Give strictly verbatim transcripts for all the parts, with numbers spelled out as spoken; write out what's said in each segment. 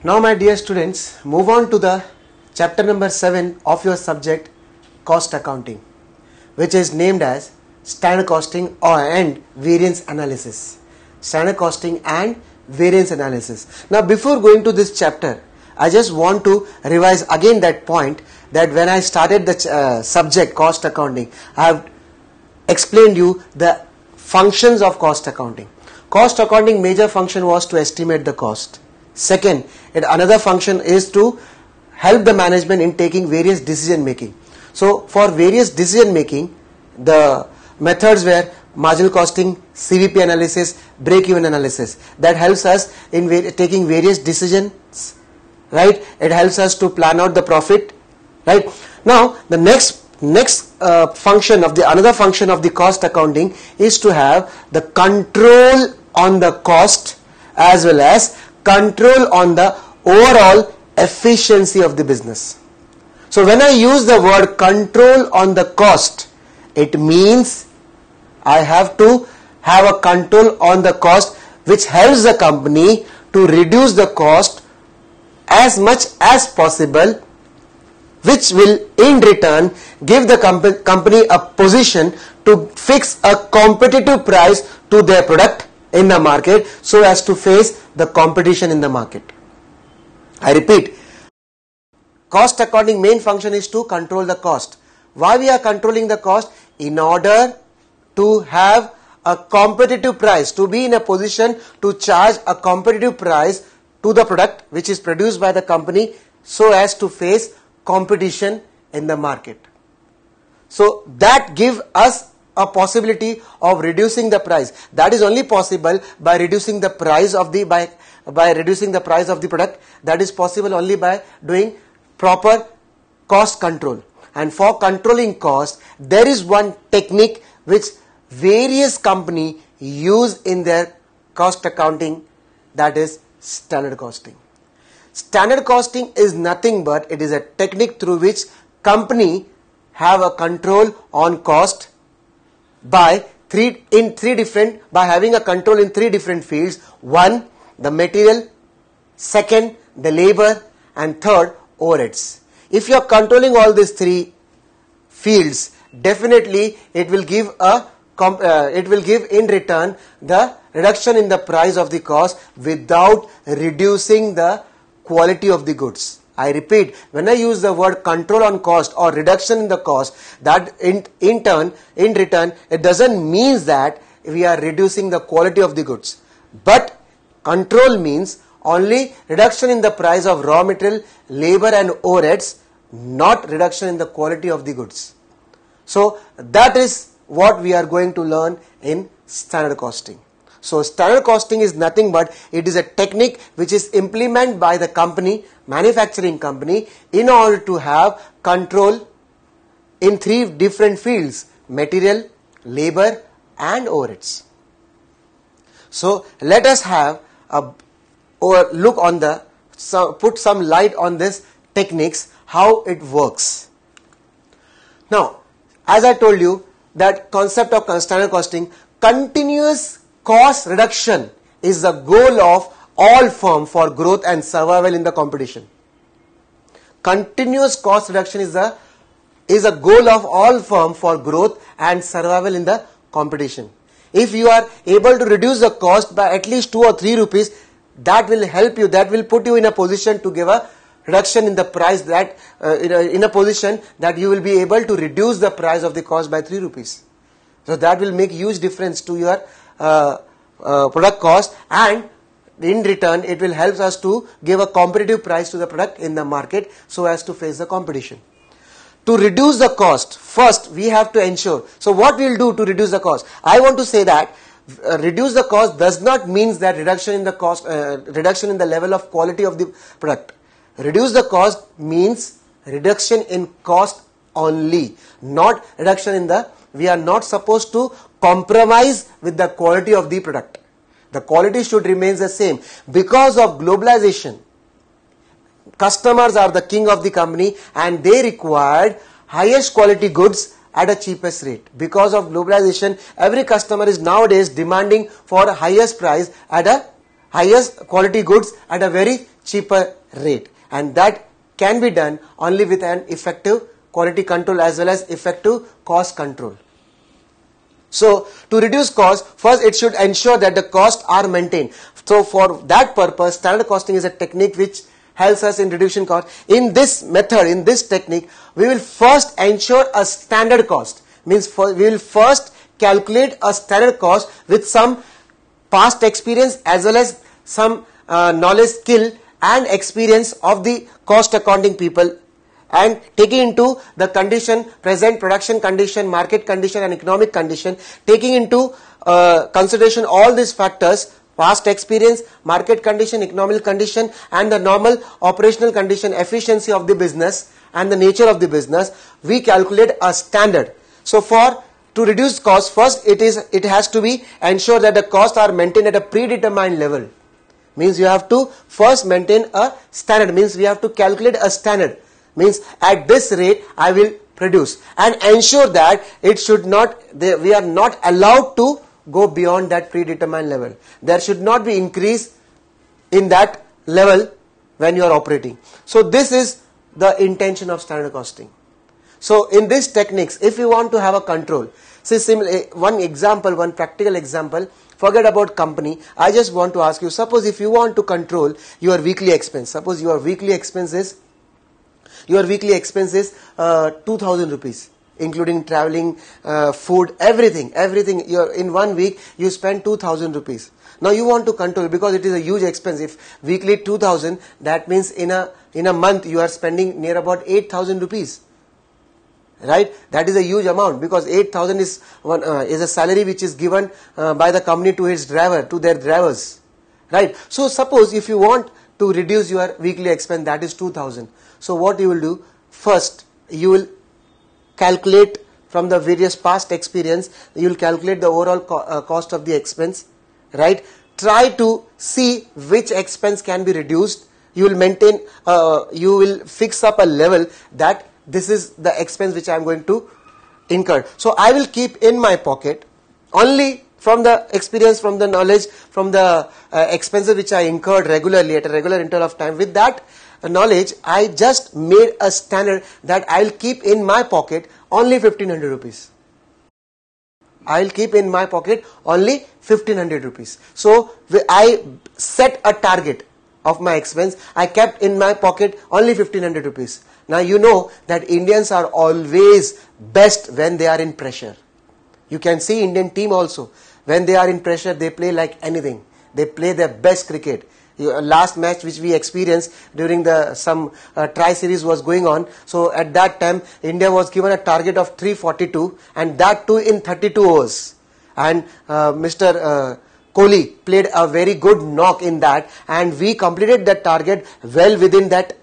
Now my dear students, move on to the chapter number seven of your subject cost accounting, which is named as standard costing or and variance analysis. Standard costing and variance analysis. Now before going to this chapter, I just want to revise again that point that when I started the uh, subject cost accounting, I have explained you the functions of cost accounting. Cost accounting major function was to estimate the cost. Second, it, another function is to help the management in taking various decision making. So for various decision making, the methods were marginal costing, C V P analysis, break-even analysis. That helps us in va- taking various decisions, right? It helps us to plan out the profit, right? Now the next next uh, function of the another function of the cost accounting is to have the control on the cost as well as control on the overall efficiency of the business. So when I use the word control on the cost, it means I have to have a control on the cost which helps the company to reduce the cost as much as possible, which will in return give the comp- company a position to fix a competitive price to their product in the market so as to face the competition in the market. I repeat, cost accounting main function is to control the cost. Why we are controlling the cost? In order to have a competitive price, to be in a position to charge a competitive price to the product which is produced by the company so as to face competition in the market. So that gives us a possibility of reducing the price. That is only possible by reducing the price of the by by reducing the price of the product. That is possible only by doing proper cost control. And for controlling cost, there is one technique which various company use in their cost accounting, that is standard costing. Standard costing is nothing but it is a technique through which company have a control on cost by three in three different by having a control in three different fields. One, the material; second, the labor; and third, overheads. If you are controlling all these three fields, definitely it will give a uh, it will give in return the reduction in the price of the cost without reducing the quality of the goods. I repeat, when I use the word control on cost or reduction in the cost, that in, in turn, in return, it doesn't mean that we are reducing the quality of the goods. But control means only reduction in the price of raw material, labor and overheads, not reduction in the quality of the goods. So that is what we are going to learn in standard costing. So standard costing is nothing but it is a technique which is implemented by the company, manufacturing company, in order to have control in three different fields: material, labor and overheads. So let us have a or look on the so put some light on this techniques, how it works. Now, as I told you, that concept of standard costing, continuous cost reduction is the goal of all firm for growth and survival in the competition. Continuous cost reduction is the is a goal of all firm for growth and survival in the competition. If you are able to reduce the cost by at least two or three rupees, that will help you, that will put you in a position to give a reduction in the price, that uh, in, a, in a position that you will be able to reduce the price of the cost by three rupees. So that will make huge difference to your uh, uh, product cost, and in return it will help us to give a competitive price to the product in the market so as to face the competition. To reduce the cost, first we have to ensure. So what we will do to reduce the cost? I want to say that uh, reduce the cost does not mean that reduction in the cost, uh, reduction in the level of quality of the product. Reduce the cost means reduction in cost only, not reduction in the, we are not supposed to compromise with the quality of the product. The quality should remain the same. Because of globalization, customers are the king of the company and they required highest quality goods at a cheapest rate. Because of globalization, every customer is nowadays demanding for a highest price at a highest quality goods at a very cheaper rate, and that can be done only with an effective quality control as well as effective cost control. So to reduce cost, first it should ensure that the costs are maintained. So for that purpose, standard costing is a technique which helps us in reducing cost. In this method, in this technique, we will first ensure a standard cost. Means for, we will first calculate a standard cost with some past experience as well as some uh, knowledge, skill and experience of the cost accounting people, and taking into the condition, present production condition, market condition and economic condition, taking into uh, consideration all these factors, past experience, market condition, economic condition and the normal operational condition, efficiency of the business and the nature of the business, we calculate a standard. So for to reduce cost, first it is it has to be ensure that the costs are maintained at a predetermined level. Means you have to first maintain a standard, means we have to calculate a standard. Means at this rate I will produce, and ensure that it should not, they, we are not allowed to go beyond that predetermined level. There should not be increase in that level when you are operating. So this is the intention of standard costing. So in these techniques, if you want to have a control, see similar, one example, one practical example, forget about company. I just want to ask you, suppose if you want to control your weekly expense, suppose your weekly expense is Your weekly expense is uh, two thousand rupees, including traveling, uh, food, everything, everything. You're, in one week, you spend two thousand rupees. Now you want to control, because it is a huge expense. If weekly two thousand, that means in a, in a month you are spending near about eight thousand rupees. Right? That is a huge amount, because eight thousand is one, uh, is a salary which is given uh, by the company to its driver, to their drivers. Right? So suppose if you want to reduce your weekly expense, that is two thousand. So what you will do, first you will calculate from the various past experience, you will calculate the overall co uh, cost of the expense, right? Try to see which expense can be reduced. You will maintain, uh, you will fix up a level that this is the expense which I am going to incur. So I will keep in my pocket only from the experience, from the knowledge, from the uh, expenses which I incurred regularly at a regular interval of time. With that knowledge, I just made a standard that I'll keep in my pocket only fifteen hundred rupees. I'll keep in my pocket only fifteen hundred rupees. So I set a target of my expense. I kept in my pocket only fifteen hundred rupees. Now you know that Indians are always best when they are in pressure. You can see Indian team also. When they are in pressure, they play like anything. They play their best cricket. Last match which we experienced during the some uh, tri series was going on. So at that time, India was given a target of three forty-two, and that too in thirty-two overs. And uh, Mister Uh, Kohli played a very good knock in that, and we completed that target well within that.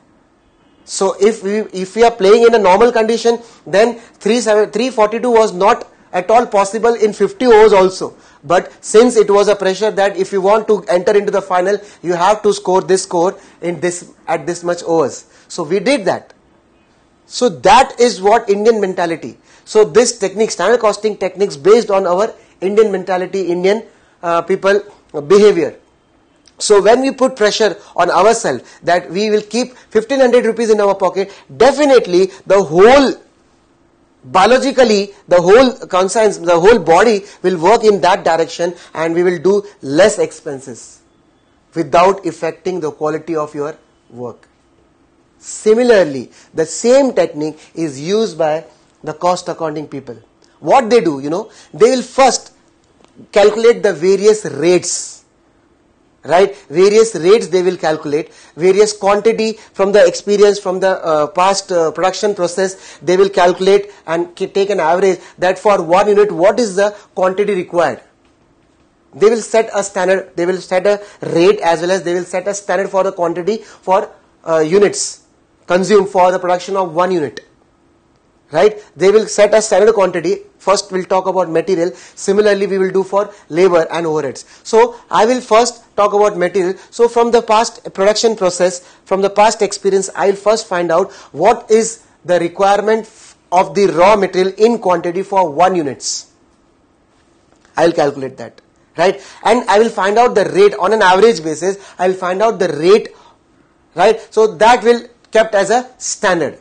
So if we if we are playing in a normal condition, then three forty-two was not at all possible in fifty overs also. But since it was a pressure that if you want to enter into the final, you have to score this score in this at this much overs. So we did that. So that is what Indian mentality. So this technique, standard costing techniques based on our Indian mentality, Indian uh, people uh, behavior. So when we put pressure on ourselves that we will keep fifteen hundred rupees in our pocket, definitely the whole biologically, the whole conscience, the whole body will work in that direction, and we will do less expenses without affecting the quality of your work. Similarly, the same technique is used by the cost accounting people. What they do, you know, they will first calculate the various rates. Right, various rates they will calculate, various quantity from the experience, from the uh, past uh, production process, they will calculate and take an average that for one unit what is the quantity required. They will set a standard, they will set a rate as well as they will set a standard for the quantity for uh, units consumed for the production of one unit. Right, they will set a standard quantity. First we'll talk about material. Similarly we will do for labor and overheads. So I will first talk about material. So from the past production process, from the past experience, I will first find out what is the requirement of the raw material in quantity for one units. I will calculate that. Right, and I will find out the rate on an average basis. I will find out the rate right? So that will kept as a standard.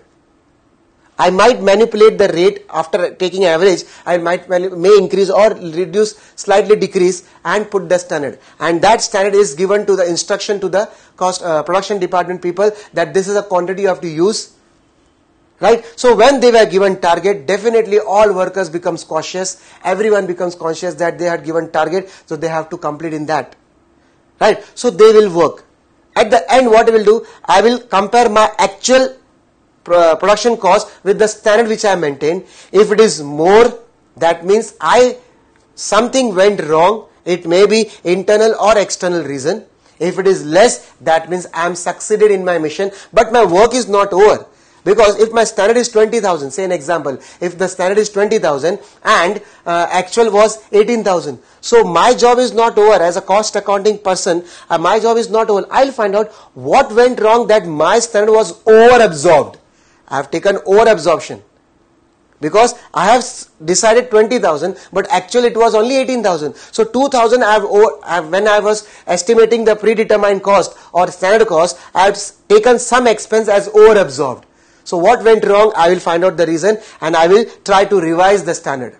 I might manipulate the rate after taking average. I might may increase or reduce, slightly decrease, and put the standard. And that standard is given to the instruction to the cost uh, production department people that this is a quantity you have to use, right? So when they were given target, definitely all workers becomes cautious. Everyone becomes conscious that they had given target, so they have to complete in that, right? So they will work. At the end, what I will do, I will compare my actual production cost with the standard which I maintain. If it is more, that means I something went wrong. It may be internal or external reason. If it is less, that means I am succeeded in my mission, but my work is not over. Because if my standard is twenty thousand, say an example, if the standard is twenty thousand and uh, actual was eighteen thousand, so my job is not over as a cost accounting person. Uh, my job is not over. I'll find out what went wrong that my standard was over absorbed. I have taken over absorption because I have decided twenty thousand, but actually it was only eighteen thousand. So two thousand I have, over, I have when I was estimating the predetermined cost or standard cost, I have taken some expense as over absorbed. So what went wrong, I will find out the reason and I will try to revise the standard.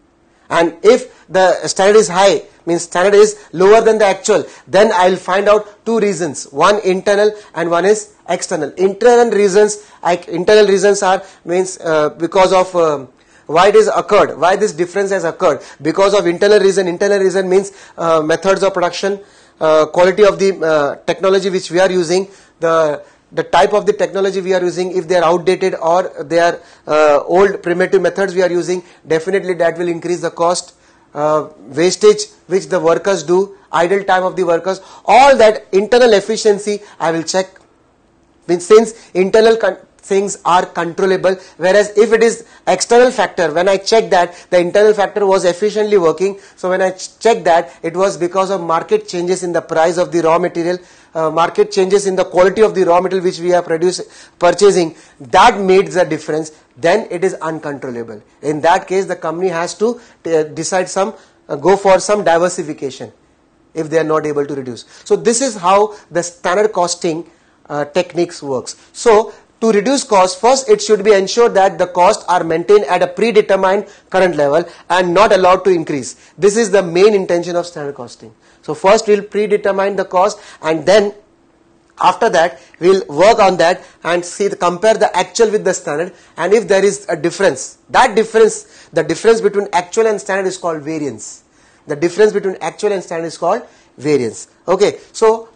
And if the standard is high, means standard is lower than the actual, then I will find out two reasons. One internal and one is external. Internal reasons, I, internal reasons are means uh, because of uh, why it is occurred, why this difference has occurred. Because of internal reason. Internal reason means uh, methods of production, uh, quality of the uh, technology which we are using, the the type of the technology we are using, if they are outdated or they are uh, old primitive methods we are using, definitely that will increase the cost. Uh, wastage which the workers do, idle time of the workers, all that internal efficiency I will check. Means since internal things are controllable, whereas if it is external factor, when I check that the internal factor was efficiently working, so when I check that it was because of market changes in the price of the raw material, uh, market changes in the quality of the raw material which we are producing, purchasing, that made the difference, then it is uncontrollable. In that case, the company has to uh, decide some, uh, go for some diversification if they are not able to reduce. So this is how the standard costing uh, techniques works. So to reduce cost, first it should be ensured that the costs are maintained at a predetermined current level and not allowed to increase. This is the main intention of standard costing. So first we will predetermine the cost and then after that we will work on that and see the, compare the actual with the standard, and if there is a difference, that difference, the difference between actual and standard is called variance. The difference between actual and standard is called variance. Okay, so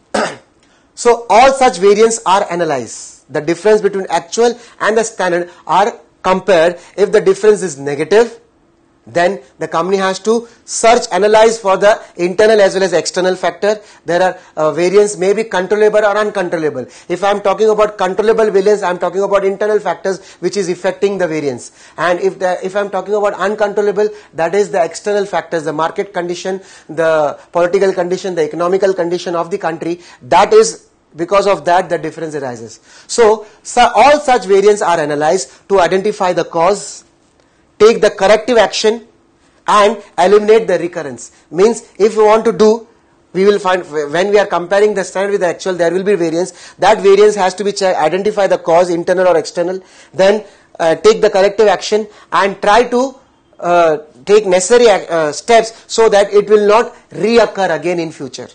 so all such variance are analyzed. The difference between actual and the standard are compared. If the difference is negative, then the company has to search, analyze for the internal as well as external factor. There are uh, variance may be controllable or uncontrollable. If I am talking about controllable variance, I am talking about internal factors which is affecting the variance. And if the, if I am talking about uncontrollable, that is the external factors, the market condition, the political condition, the economical condition of the country. That is because of that the difference arises. So, so all such variants are analyzed to identify the cause, take the corrective action and eliminate the recurrence. Means if you want to do, we will find when we are comparing the standard with the actual, there will be variance. That variance has to be checked, identify the cause, internal or external, then uh, take the corrective action and try to uh, take necessary uh, steps so that it will not reoccur again in future.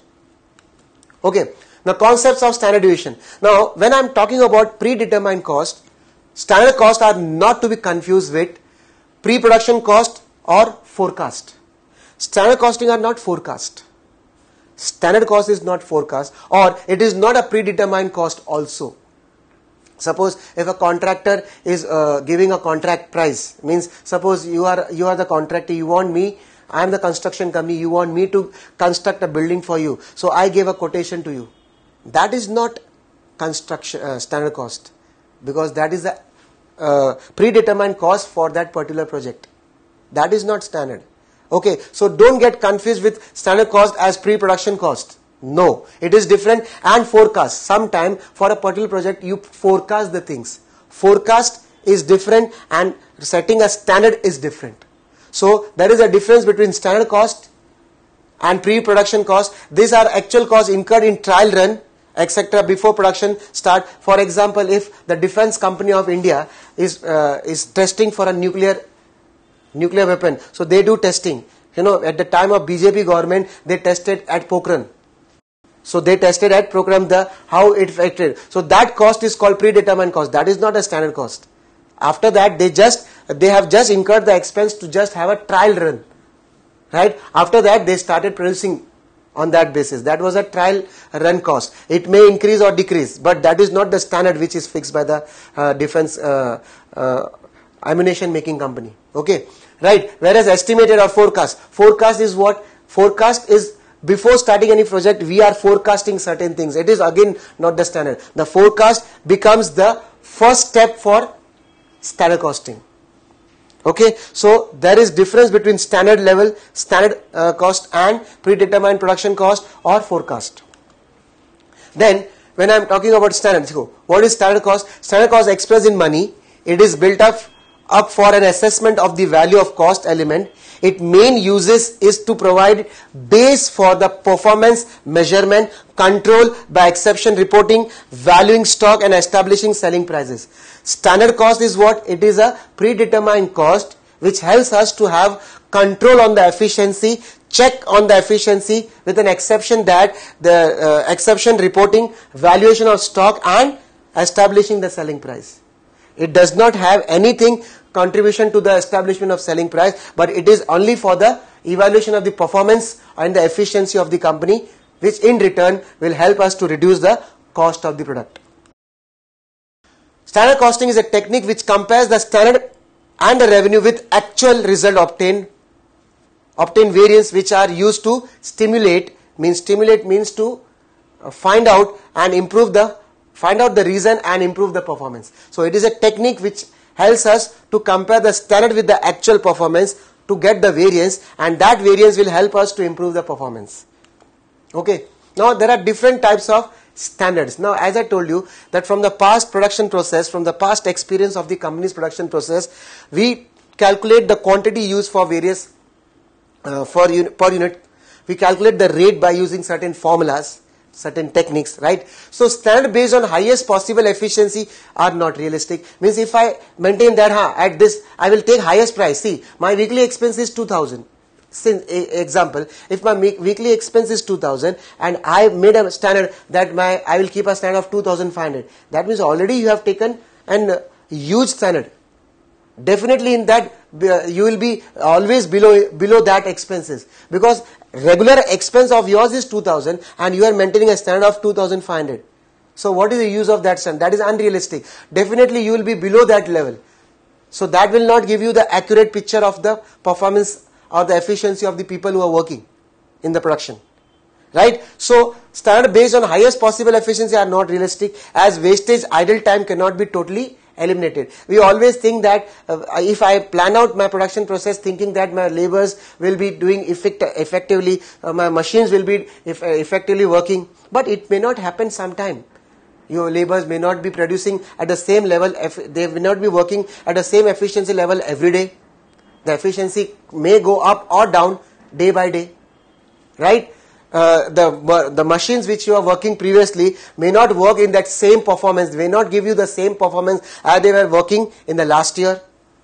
Okay. Now concepts of standard deviation. Now when I am talking about predetermined cost, standard costs are not to be confused with pre-production cost or forecast. Standard costing are not forecast. Standard cost is not forecast, or it is not a predetermined cost also. Suppose if a contractor is uh, giving a contract price, means suppose you are you are the contractor, you want me, I am the construction company, you want me to construct a building for you, so I gave a quotation to you. That is not construction uh, standard cost, because that is the uh, predetermined cost for that particular project. That is not standard. Okay, so don't get confused with standard cost as pre-production cost. No, it is different. And forecast. Sometime for a particular project you forecast the things. Forecast is different and setting a standard is different. So there is a difference between standard cost and pre-production cost. These are actual costs incurred in trial run et cetera before production start. For example, if the Defense Company of India is uh, is testing for a nuclear nuclear weapon, so they do testing. You know, at the time of B J P government, they tested at Pokhran. So they tested at Pokhran the how it affected. So that cost is called predetermined cost. That is not a standard cost. After that, they just they have just incurred the expense to just have a trial run, right? After that, they started producing on that basis. That was a trial run cost. It may increase or decrease, but that is not the standard which is fixed by the uh, defense uh, uh, ammunition making company. Okay, right? Whereas estimated or forecast, forecast is what? Forecast is before starting any project, we are forecasting certain things. It is again not the standard. The forecast becomes the first step for standard costing. Okay, so there is difference between standard level, standard uh, cost and predetermined production cost or forecast. Then when I am talking about standard, what is standard cost? Standard cost expressed in money. It is built up up for an assessment of the value of cost element. Its main uses is to provide base for the performance measurement, control by exception reporting, valuing stock and establishing selling prices. Standard cost is what? It is a predetermined cost which helps us to have control on the efficiency, check on the efficiency with an exception that the uh, exception reporting, valuation of stock and establishing the selling price. It does not have anything contribution to the establishment of selling price, but it is only for the evaluation of the performance and the efficiency of the company, which in return will help us to reduce the cost of the product. Standard costing is a technique which compares the standard and the revenue with actual result obtained, obtain variance which are used to stimulate, means stimulate means to find out and improve the, find out the reason and improve the performance. So it is a technique which helps us to compare the standard with the actual performance to get the variance, and that variance will help us to improve the performance. Okay. Now there are different types of standards. Now as I told you that from the past production process, from the past experience of the company's production process, we calculate the quantity used for various, uh, for unit, per unit. We calculate the rate by using certain formulas, certain techniques, right? So standard based on highest possible efficiency are not realistic. Means if I maintain that huh, at this, I will take highest price. See, my weekly expense is two thousand. Since example, if my weekly expense is two thousand and I made a standard that my I will keep a standard of two thousand five hundred, that means already you have taken an huge standard. Definitely in that you will be always below below that expenses, because regular expense of yours is two thousand and you are maintaining a standard of two thousand five hundred. So what is the use of that standard? That is unrealistic. Definitely you will be below that level. So that will not give you the accurate picture of the performance or the efficiency of the people who are working in the production, right? So standard based on highest possible efficiency are not realistic, as wastage idle time cannot be totally eliminated. We always think that uh, if I plan out my production process thinking that my laborers will be doing effect effectively, uh, my machines will be eff effectively working, but it may not happen sometime. Your laborers may not be producing at the same level, they will not be working at the same efficiency level every day. The efficiency may go up or down day by day, right? Uh, the the machines which you are working previously may not work in that same performance, may not give you the same performance as they were working in the last year.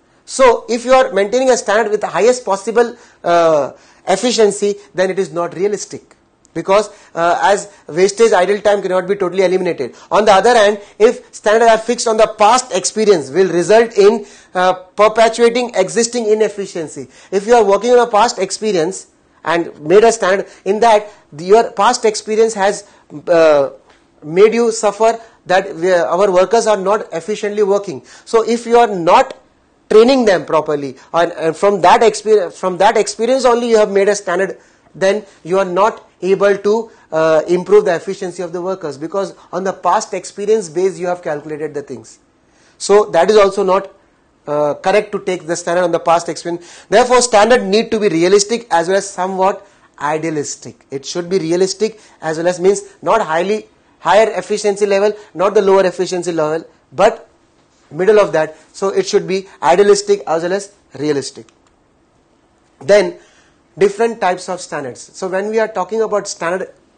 So if you are maintaining a standard with the highest possible uh, efficiency, then it is not realistic, because uh, as wastage idle time cannot be totally eliminated. On the other hand, if standards are fixed on the past experience, will result in uh, perpetuating existing inefficiency. If you are working on a past experience and made a standard, in that your past experience has uh, made you suffer that we, our workers are not efficiently working. So if you are not training them properly, and, and from that experience, from that experience only you have made a standard, then you are not able to uh, improve the efficiency of the workers, because on the past experience base you have calculated the things. So that is also not uh, correct to take the standard on the past experience. Therefore standard need to be realistic as well as somewhat idealistic. It should be realistic as well as, means not highly higher efficiency level, not the lower efficiency level, but middle of that. So it should be idealistic as well as realistic. Then different types of standards. So when we are talking about standard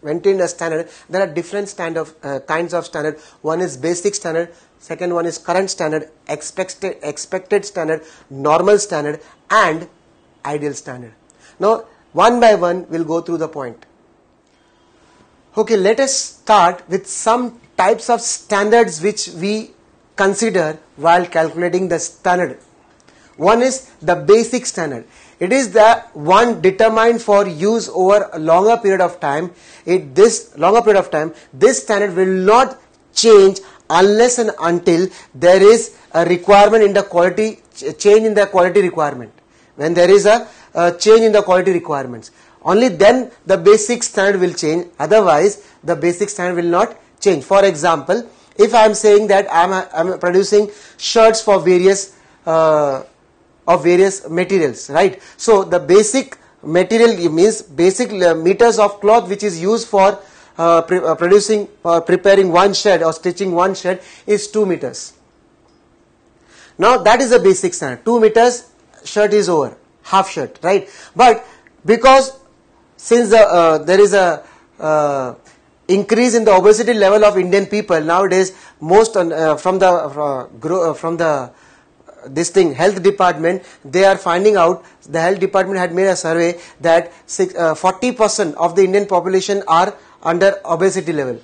maintained a standard, there are different stand of, uh, kinds of standard. One is basic standard, second one is current standard, expected, expected standard, normal standard, and ideal standard. Now, one by one, we'll go through the point. Okay, let us start with some types of standards which we consider while calculating the standard. One is the basic standard. It is the one determined for use over a longer period of time. It this longer period of time, this standard will not change unless and until there is a requirement in the quality, change in the quality requirement. When there is a, a change in the quality requirements, only then the basic standard will change. Otherwise, the basic standard will not change. For example, if I am saying that I am I am producing shirts for various uh, of various materials, right? So the basic material means basic meters of cloth which is used for uh, pre uh, producing or preparing one shirt or stitching one shirt is two meters. Now that is the basic standard. Two meters shirt is over, half shirt, right? But because since the uh, there is a uh, increase in the obesity level of Indian people nowadays, most on, uh, from the uh, grow, uh, from the this thing health department, they are finding out, the health department had made a survey that forty percent of the Indian population are under obesity level.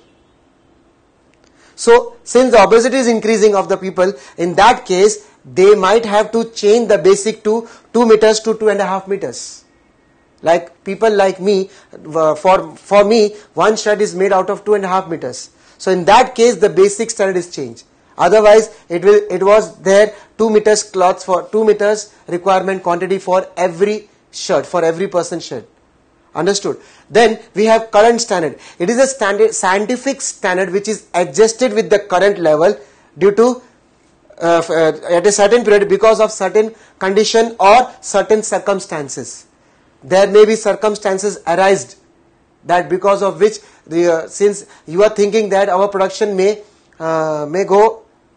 So since the obesity is increasing of the people, in that case they might have to change the basic to two meters to two and a half meters. Like people like me, uh, for for me one shirt is made out of two and a half meters. So in that case the basic standard is changed. Otherwise, it will it was there two meters cloths for two meters requirement quantity for every shirt, for every person shirt. Understood? Then we have current standard. It is a standard scientific standard which is adjusted with the current level due to uh, at a certain period because of certain condition or certain circumstances. There may be circumstances arised that because of which the uh, since you are thinking that our production may uh, may go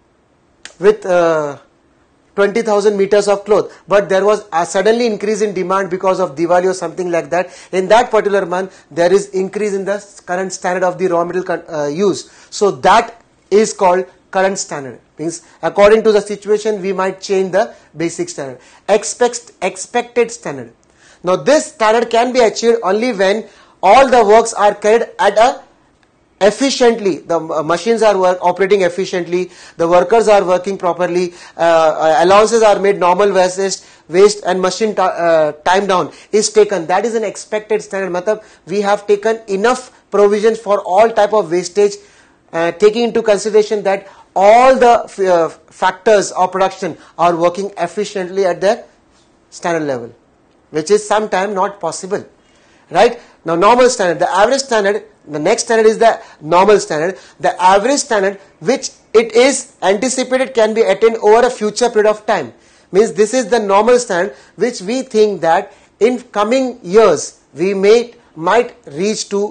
with uh, twenty thousand meters of cloth, but there was a suddenly increase in demand because of Diwali or something like that. In that particular month, there is increase in the current standard of the raw material uh, use. So that is called current standard. Means according to the situation, we might change the basic standard. Expect, expected standard. Now this standard can be achieved only when all the works are carried at a efficiently, the machines are work, operating efficiently, the workers are working properly, uh, allowances are made, normal waste, waste and machine uh, time down is taken. That is an expected standard. Matlab, we have taken enough provisions for all type of wastage, uh, taking into consideration that all the uh, factors of production are working efficiently at the standard level, which is sometimes not possible, right? Now normal standard, the average standard, the next standard is the normal standard. The average standard which it is anticipated can be attained over a future period of time. Means this is the normal standard which we think that in coming years we may might reach to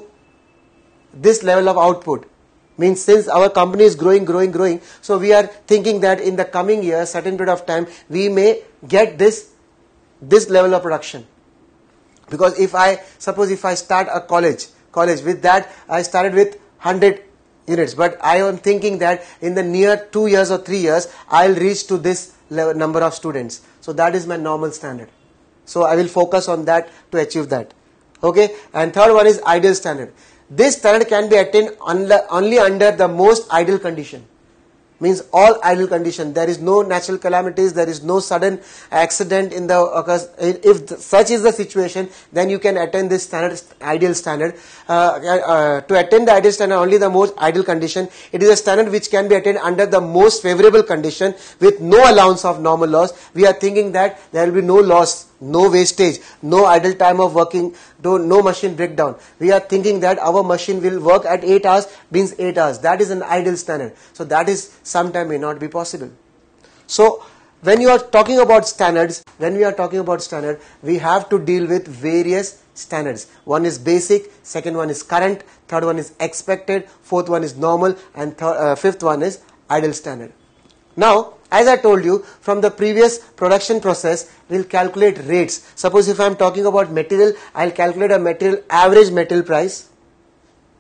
this level of output. Means since our company is growing, growing, growing, so we are thinking that in the coming year, certain period of time, we may get this, this level of production. Because if I, suppose if I start a college, college with that, I started with one hundred units, but I am thinking that in the near two years or three years, I'll reach to this level, number of students. So that is my normal standard. So I will focus on that to achieve that. Okay, and third one is ideal standard. This standard can be attained only under the most ideal condition. Means all ideal condition. There is no natural calamities, there is no sudden accident in the occurs. If such is the situation, then you can attain this standard, ideal standard. Uh, uh, to attain the ideal standard, only the most ideal condition. It is a standard which can be attained under the most favorable condition with no allowance of normal loss. We are thinking that there will be no loss, no wastage, no idle time of working, no, no machine breakdown. We are thinking that our machine will work at eight hours, means eight hours. That is an ideal standard. So that is sometime may not be possible. So when you are talking about standards, when we are talking about standard, we have to deal with various standards. One is basic, second one is current, third one is expected, fourth one is normal, and third, uh, fifth one is ideal standard. Now, as I told you, from the previous production process, we will calculate rates. Suppose if I am talking about material, I will calculate a material average material price.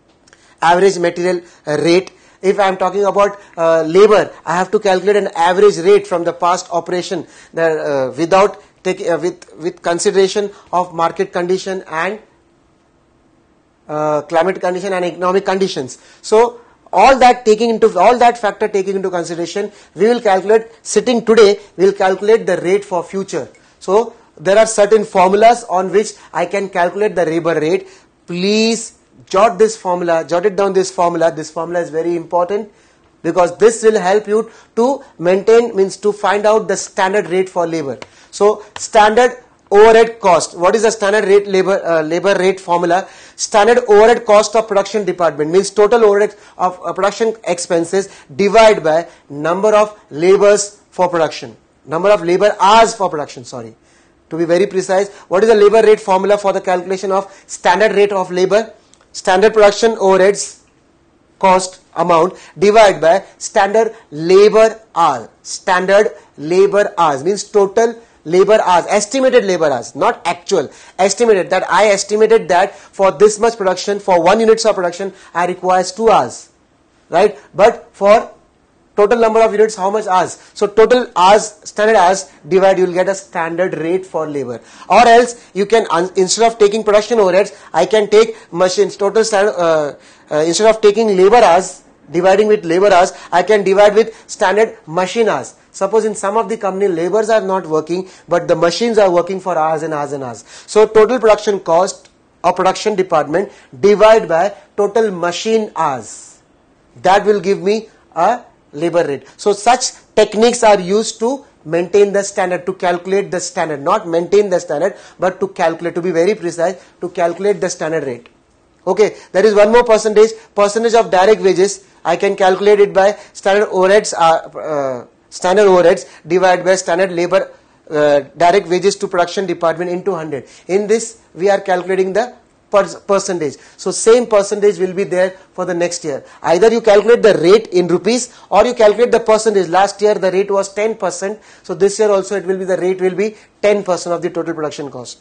average material uh, rate. If I am talking about uh, labor, I have to calculate an average rate from the past operation that, uh, without take, uh, with with consideration of market condition and uh, climate condition and economic conditions. So all that taking into all that factor taking into consideration, we will calculate, sitting today, we will calculate the rate for future. So there are certain formulas on which I can calculate the labor rate. Please jot this formula, jot it down, this formula. This formula is very important because this will help you to maintain, means to find out the standard rate for labor. So standard overhead cost. What is the standard rate labor uh, labor rate formula? Standard overhead cost of production department means total overhead of uh, production expenses divided by number of labors for production. Number of labor hours for production, sorry. To be very precise, what is the labor rate formula for the calculation of standard rate of labor? Standard production overheads cost amount divided by standard labor hour. Standard labor hours means total labor hours, estimated labor hours, not actual, estimated. That I estimated that for this much production, for one units of production, I requires two hours, right? But for total number of units, how much hours? So total hours, standard hours divide, you will get a standard rate for labor. Or else you can, instead of taking production overheads, I can take machines, total standard, uh, uh, instead of taking labor hours, dividing with labor hours, I can divide with standard machine hours. Suppose in some of the company, labors are not working, but the machines are working for hours and hours and hours. So total production cost of production department divide by total machine hours. That will give me a labor rate. So such techniques are used to maintain the standard, to calculate the standard, not maintain the standard, but to calculate, to be very precise, to calculate the standard rate. Okay, there is one more percentage, percentage of direct wages. I can calculate it by standard overheads, uh, uh, standard overheads divided by standard labor uh, direct wages to production department into one hundred. In this, we are calculating the percentage. So same percentage will be there for the next year. Either you calculate the rate in rupees or you calculate the percentage. Last year the rate was ten percent. So this year also it will be, the rate will be ten percent of the total production cost.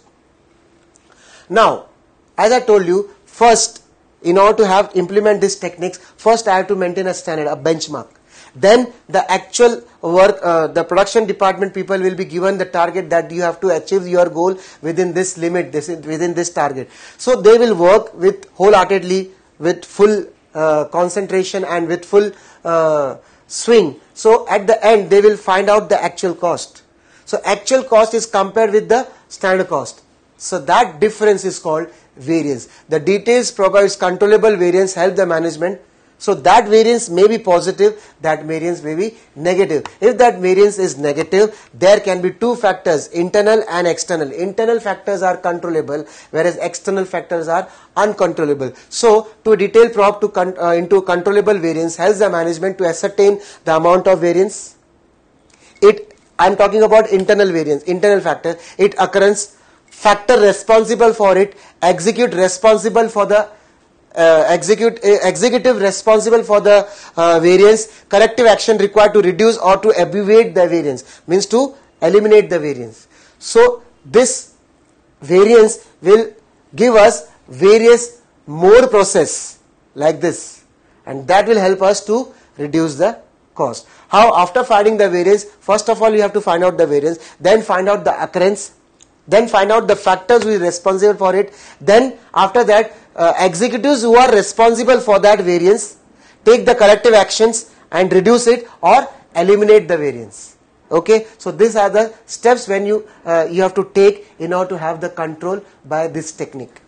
Now, as I told you, first, in order to have implement these techniques, first I have to maintain a standard, a benchmark. Then the actual work, uh, the production department people will be given the target that you have to achieve your goal within this limit, this within this target. So they will work with wholeheartedly, with full uh, concentration and with full uh, swing. So at the end they will find out the actual cost. So actual cost is compared with the standard cost. So that difference is called variance. The details provides controllable variance help the management. So that variance may be positive, that variance may be negative. If that variance is negative, there can be two factors, internal and external. Internal factors are controllable, whereas external factors are uncontrollable. So to detail prop to con uh, into controllable variance helps the management to ascertain the amount of variance. It, I am talking about internal variance, internal factor. It occurrence, factor responsible for it, execute responsible for the Uh, execute uh, executive responsible for the uh, variance, corrective action required to reduce or to abbreviate the variance, means to eliminate the variance. So this variance will give us various mode process like this, and that will help us to reduce the cost. How? After finding the variance, first of all you have to find out the variance, then find out the occurrence, then find out the factors who are responsible for it, then after that uh, executives who are responsible for that variance take the corrective actions and reduce it or eliminate the variance. Okay, so these are the steps when you uh, you have to take in order to have the control by this technique.